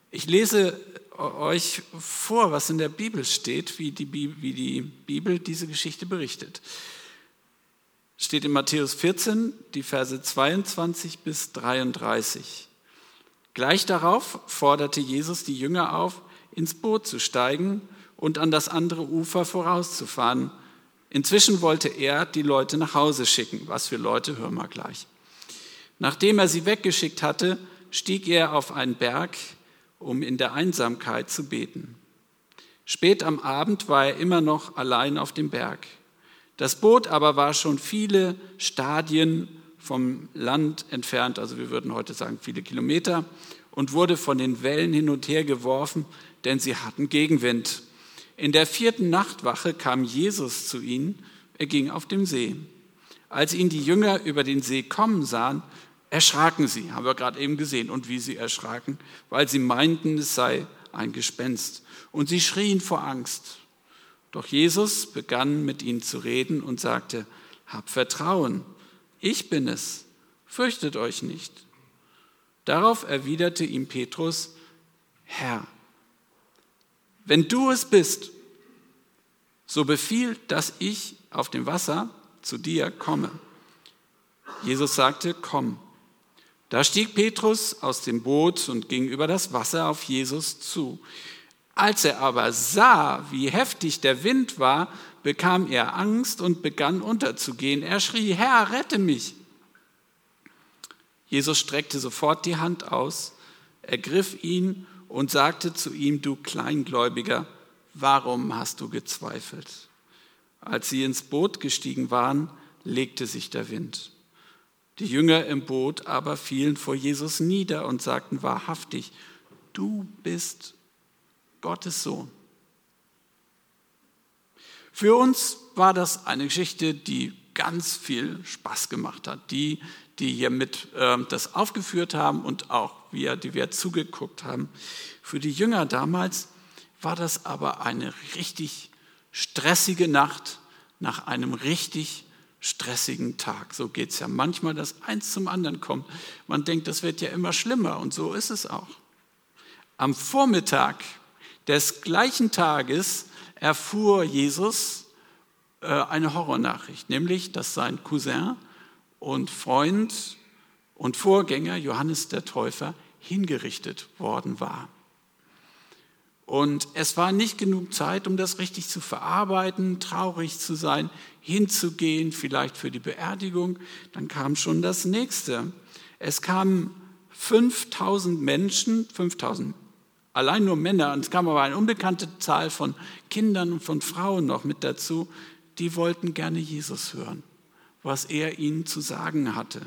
Ich lese euch vor, was in der Bibel steht, wie die Bibel diese Geschichte berichtet. Steht in Matthäus 14, die Verse 22 bis 33. Gleich darauf forderte Jesus die Jünger auf, ins Boot zu steigen und an das andere Ufer vorauszufahren. Inzwischen wollte er die Leute nach Hause schicken. Was für Leute, hören wir gleich. Nachdem er sie weggeschickt hatte, stieg er auf einen Berg, um in der Einsamkeit zu beten. Spät am Abend war er immer noch allein auf dem Berg. Das Boot aber war schon viele Stadien vom Land entfernt, also wir würden heute sagen viele Kilometer, und wurde von den Wellen hin und her geworfen, denn sie hatten Gegenwind. In der 4. Nachtwache kam Jesus zu ihnen, er ging auf dem See. Als ihn die Jünger über den See kommen sahen, erschraken sie, haben wir gerade eben gesehen, und wie sie erschraken, weil sie meinten, es sei ein Gespenst. Und sie schrien vor Angst. Doch Jesus begann mit ihnen zu reden und sagte, habt Vertrauen, ich bin es, fürchtet euch nicht. Darauf erwiderte ihm Petrus, Herr, wenn du es bist, so befiehl, dass ich auf dem Wasser zu dir komme. Jesus sagte, komm. Da stieg Petrus aus dem Boot und ging über das Wasser auf Jesus zu. Als er aber sah, wie heftig der Wind war, bekam er Angst und begann unterzugehen. Er schrie, Herr, rette mich! Jesus streckte sofort die Hand aus, ergriff ihn und sagte zu ihm, du Kleingläubiger, warum hast du gezweifelt? Als sie ins Boot gestiegen waren, legte sich der Wind. Die Jünger im Boot aber fielen vor Jesus nieder und sagten wahrhaftig, du bist Gottes Sohn. Für uns war das eine Geschichte, die ganz viel Spaß gemacht hat. Die hier mit das aufgeführt haben und auch die wir zugeguckt haben. Für die Jünger damals war das aber eine richtig stressige Nacht nach einem richtig stressigen Tag. So geht es ja manchmal, dass eins zum anderen kommt. Man denkt, das wird ja immer schlimmer und so ist es auch. Am Vormittag des gleichen Tages erfuhr Jesus eine Horrornachricht, nämlich, dass sein Cousin und Freund und Vorgänger Johannes der Täufer hingerichtet worden war. Und es war nicht genug Zeit, um das richtig zu verarbeiten, traurig zu sein, hinzugehen, vielleicht für die Beerdigung. Dann kam schon das Nächste. Es kamen 5000 Menschen, 5000 allein nur Männer, und es kam aber eine unbekannte Zahl von Kindern und von Frauen noch mit dazu, die wollten gerne Jesus hören, was er ihnen zu sagen hatte.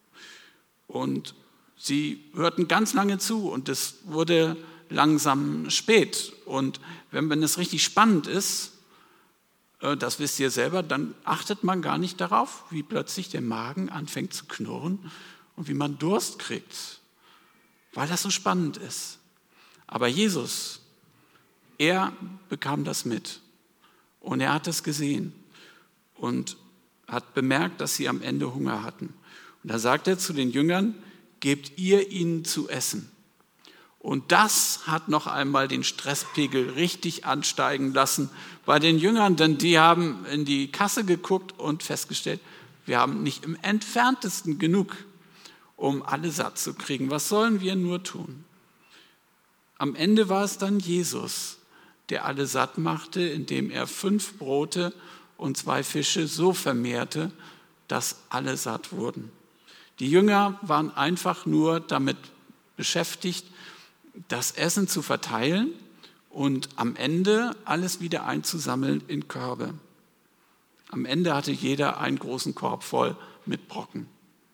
Und sie hörten ganz lange zu und es wurde langsam spät. Und wenn es richtig spannend ist, das wisst ihr selber, dann achtet man gar nicht darauf, wie plötzlich der Magen anfängt zu knurren und wie man Durst kriegt, weil das so spannend ist. Aber Jesus, er bekam das mit und er hat es gesehen und hat bemerkt, dass sie am Ende Hunger hatten. Und da sagt er zu den Jüngern, gebt ihr ihnen zu essen. Und das hat noch einmal den Stresspegel richtig ansteigen lassen bei den Jüngern, denn die haben in die Kasse geguckt und festgestellt, wir haben nicht im Entferntesten genug, um alle satt zu kriegen. Was sollen wir nur tun? Am Ende war es dann Jesus, der alle satt machte, indem er 5 Brote und 2 Fische so vermehrte, dass alle satt wurden. Die Jünger waren einfach nur damit beschäftigt, das Essen zu verteilen und am Ende alles wieder einzusammeln in Körbe. Am Ende hatte jeder einen großen Korb voll mit Brocken.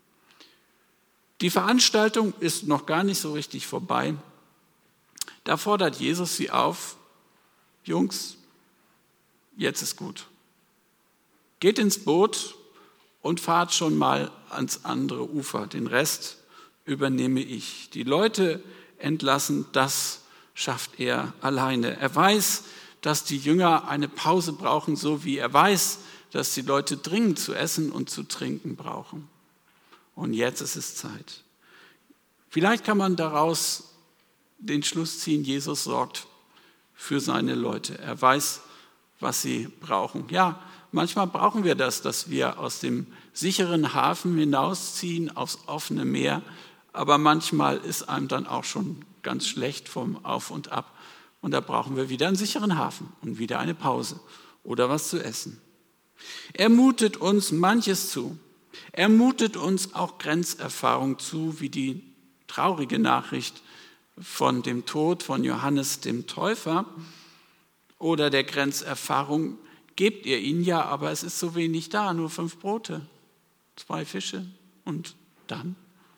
Die Veranstaltung ist noch gar nicht so richtig vorbei. Da fordert Jesus sie auf, Jungs, jetzt ist gut. Geht ins Boot und fahrt schon mal ans andere Ufer. Den Rest übernehme ich. Die Leute entlassen, das schafft er alleine. Er weiß, dass die Jünger eine Pause brauchen, so wie er weiß, dass die Leute dringend zu essen und zu trinken brauchen. Und jetzt ist es Zeit. Vielleicht kann man daraus den Schluss ziehen, Jesus sorgt für seine Leute. Er weiß, was sie brauchen. Ja, manchmal brauchen wir das, dass wir aus dem sicheren Hafen hinausziehen aufs offene Meer, aber manchmal ist einem dann auch schon ganz schlecht vom Auf und Ab und da brauchen wir wieder einen sicheren Hafen und wieder eine Pause oder was zu essen. Er mutet uns manches zu. Er mutet uns auch Grenzerfahrung zu, wie die traurige Nachricht von dem Tod von Johannes dem Täufer oder der Grenzerfahrung, gebt ihr ihn ja, aber es ist so wenig da, nur 5 Brote, 2 Fische und dann?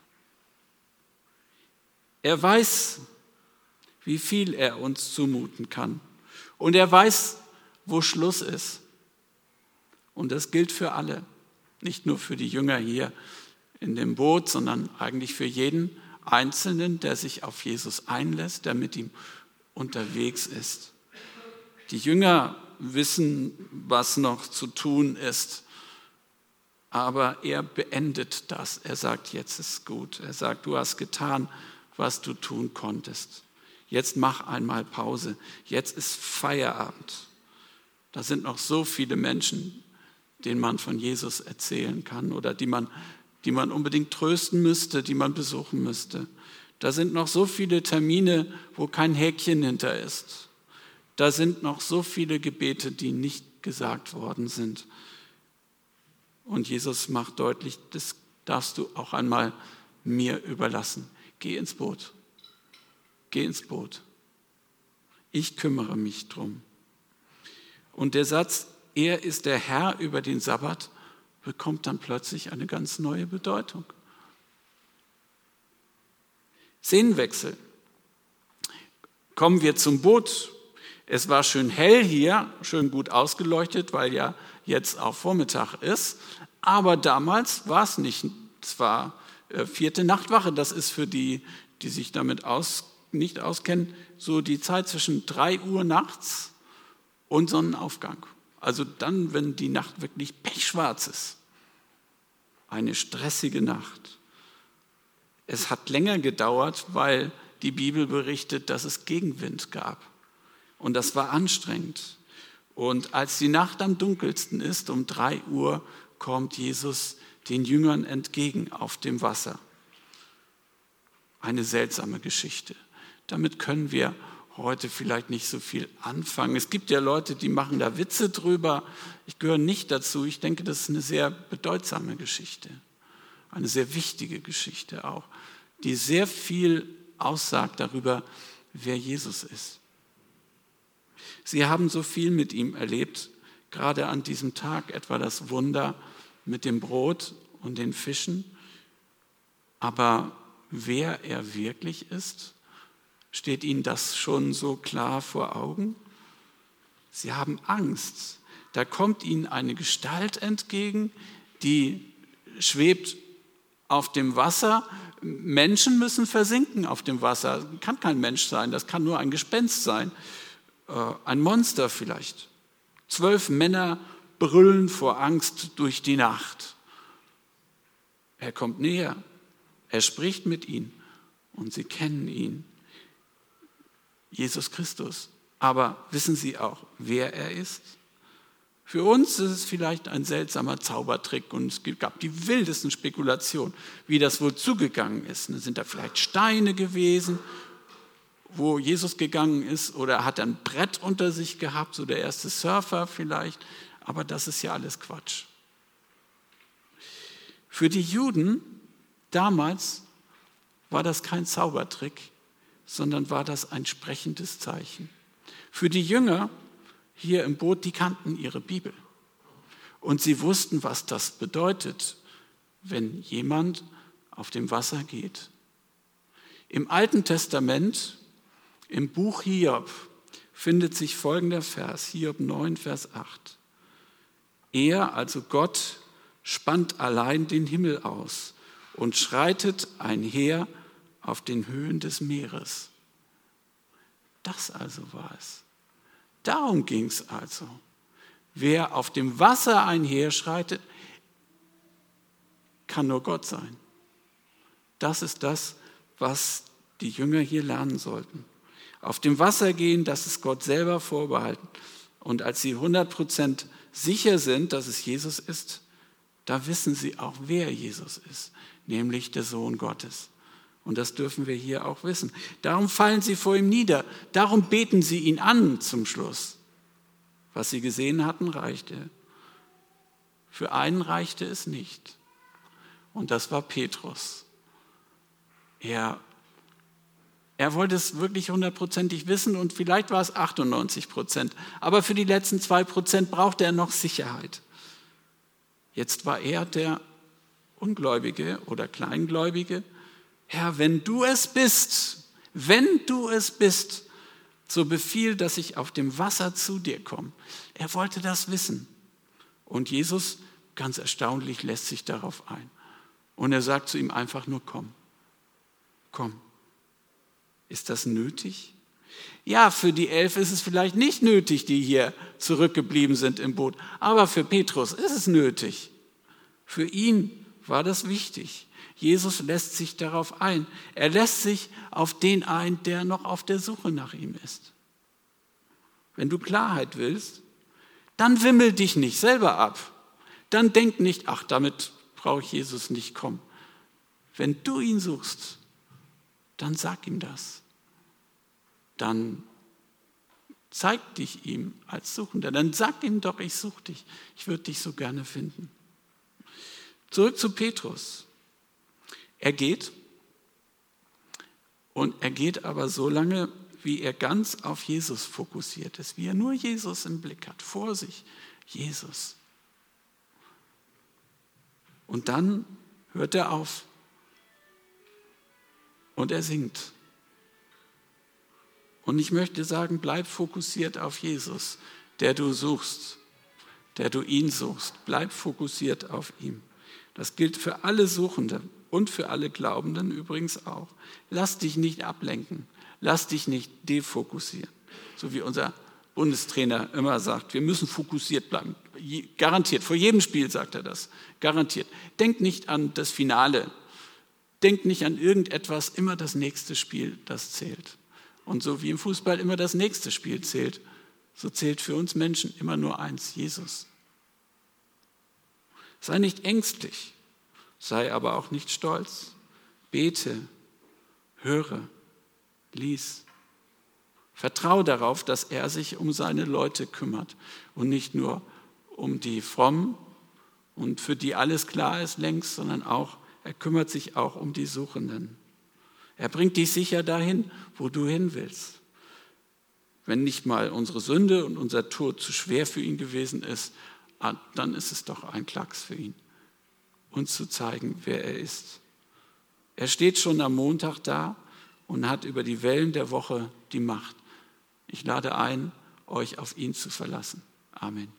Er weiß, wie viel er uns zumuten kann und er weiß, wo Schluss ist. Und das gilt für alle, nicht nur für die Jünger hier in dem Boot, sondern eigentlich für jeden Einzelnen, der sich auf Jesus einlässt, der mit ihm unterwegs ist. Die Jünger wissen, was noch zu tun ist, aber er beendet das. Er sagt, jetzt ist gut. Er sagt, du hast getan, was du tun konntest. Jetzt mach einmal Pause. Jetzt ist Feierabend. Da sind noch so viele Menschen, denen man von Jesus erzählen kann oder die man unbedingt trösten müsste, die man besuchen müsste. Da sind noch so viele Termine, wo kein Häkchen hinter ist. Da sind noch so viele Gebete, die nicht gesagt worden sind. Und Jesus macht deutlich, das darfst du auch einmal mir überlassen. Geh ins Boot. Geh ins Boot. Ich kümmere mich drum. Und der Satz, er ist der Herr über den Sabbat, bekommt dann plötzlich eine ganz neue Bedeutung. Szenenwechsel. Kommen wir zum Boot. Es war schön hell hier, schön gut ausgeleuchtet, weil ja jetzt auch Vormittag ist. Aber damals war es nicht. Es war 4. Nachtwache. Das ist für die, die sich damit nicht auskennen, so die Zeit zwischen 3 Uhr nachts und Sonnenaufgang. Also dann, wenn die Nacht wirklich pechschwarz ist. Eine stressige Nacht. Es hat länger gedauert, weil die Bibel berichtet, dass es Gegenwind gab. Und das war anstrengend. Und als die Nacht am dunkelsten ist, um 3 Uhr, kommt Jesus den Jüngern entgegen auf dem Wasser. Eine seltsame Geschichte. Damit können wir heute vielleicht nicht so viel anfangen. Es gibt ja Leute, die machen da Witze drüber. Ich gehöre nicht dazu. Ich denke, das ist eine sehr bedeutsame Geschichte. Eine sehr wichtige Geschichte auch, die sehr viel aussagt darüber, wer Jesus ist. Sie haben so viel mit ihm erlebt, gerade an diesem Tag, etwa das Wunder mit dem Brot und den Fischen. Aber wer er wirklich ist, steht Ihnen das schon so klar vor Augen? Sie haben Angst. Da kommt Ihnen eine Gestalt entgegen, die schwebt auf dem Wasser. Menschen müssen versinken auf dem Wasser. Das kann kein Mensch sein, das kann nur ein Gespenst sein. Ein Monster vielleicht. 12 Männer brüllen vor Angst durch die Nacht. Er kommt näher, er spricht mit ihnen und sie kennen ihn. Jesus Christus. Aber wissen Sie auch, wer er ist? Für uns ist es vielleicht ein seltsamer Zaubertrick und es gab die wildesten Spekulationen, wie das wohl zugegangen ist. Sind da vielleicht Steine gewesen, wo Jesus gegangen ist, oder hat er ein Brett unter sich gehabt, so der erste Surfer vielleicht, aber das ist ja alles Quatsch. Für die Juden damals war das kein Zaubertrick, sondern war das ein sprechendes Zeichen. Für die Jünger hier im Boot, die kannten ihre Bibel und sie wussten, was das bedeutet, wenn jemand auf dem Wasser geht. Im Alten Testament, im Buch Hiob, findet sich folgender Vers, Hiob 9, Vers 8. Er, also Gott, spannt allein den Himmel aus und schreitet einher auf den Höhen des Meeres. Das also war es. Darum ging es also. Wer auf dem Wasser einherschreitet, kann nur Gott sein. Das ist das, was die Jünger hier lernen sollten. Auf dem Wasser gehen, das ist Gott selber vorbehalten. Und als sie 100% sicher sind, dass es Jesus ist, da wissen sie auch, wer Jesus ist, nämlich der Sohn Gottes. Und das dürfen wir hier auch wissen. Darum fallen sie vor ihm nieder. Darum beten sie ihn an zum Schluss. Was sie gesehen hatten, reichte. Für einen reichte es nicht. Und das war Petrus. Er wollte es wirklich 100%ig wissen und vielleicht war es 98%. Aber für die letzten 2% brauchte er noch Sicherheit. Jetzt war er der Ungläubige oder Kleingläubige. Herr, wenn du es bist, so befiehl, dass ich auf dem Wasser zu dir komme. Er wollte das wissen. Und Jesus, ganz erstaunlich, lässt sich darauf ein. Und er sagt zu ihm einfach nur, komm. Ist das nötig? Ja, für die 11 ist es vielleicht nicht nötig, die hier zurückgeblieben sind im Boot. Aber für Petrus ist es nötig. Für ihn war das wichtig. Jesus lässt sich darauf ein. Er lässt sich auf den ein, der noch auf der Suche nach ihm ist. Wenn du Klarheit willst, dann wimmel dich nicht selber ab. Dann denk nicht, ach, damit brauche ich Jesus nicht kommen. Wenn du ihn suchst, dann sag ihm das. Dann zeig dich ihm als Suchender. Dann sag ihm doch, ich suche dich. Ich würde dich so gerne finden. Zurück zu Petrus. Er geht. Und er geht aber so lange, wie er ganz auf Jesus fokussiert ist. Wie er nur Jesus im Blick hat. Vor sich. Jesus. Und dann hört er auf. Und er singt. Und ich möchte sagen, bleib fokussiert auf Jesus, der du suchst, der du ihn suchst. Bleib fokussiert auf ihn. Das gilt für alle Suchenden und für alle Glaubenden übrigens auch. Lass dich nicht ablenken, lass dich nicht defokussieren. So wie unser Bundestrainer immer sagt, wir müssen fokussiert bleiben. Garantiert, vor jedem Spiel sagt er das, garantiert. Denk nicht an das Finale. Denk nicht an irgendetwas, immer das nächste Spiel, das zählt. Und so wie im Fußball immer das nächste Spiel zählt, so zählt für uns Menschen immer nur eins, Jesus. Sei nicht ängstlich, sei aber auch nicht stolz. Bete, höre, lies. Vertraue darauf, dass er sich um seine Leute kümmert und nicht nur um die Frommen und für die alles klar ist längst, sondern auch er kümmert sich auch um die Suchenden. Er bringt dich sicher dahin, wo du hin willst. Wenn nicht mal unsere Sünde und unser Tod zu schwer für ihn gewesen ist, dann ist es doch ein Klacks für ihn, uns zu zeigen, wer er ist. Er steht schon am Montag da und hat über die Wellen der Woche die Macht. Ich lade ein, euch auf ihn zu verlassen. Amen.